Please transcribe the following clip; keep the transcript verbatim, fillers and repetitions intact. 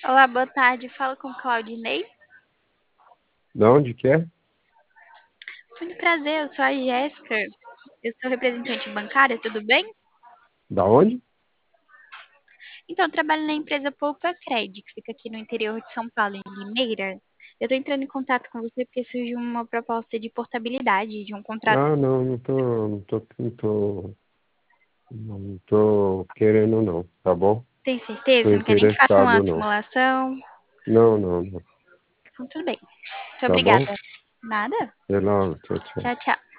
Olá, boa tarde. Fala com Claudinei. Da onde que é? Muito prazer, eu sou a Jéssica. Eu sou representante bancária, tudo bem? Da onde? Então, eu trabalho na empresa Poupa Cred, que fica aqui no interior de São Paulo, em Limeira. Eu estou entrando em contato com você porque surgiu uma proposta de portabilidade de um contrato. Ah, não, não tô, não tô, não tô, não tô querendo não, tá bom? Tem Tô certeza? Não quer nem que faça uma interessado não. simulação? Não, não, não. Então, tudo bem. Muito Tá bom? obrigada. Nada? Até logo, tchau, Tchau, tchau. tchau.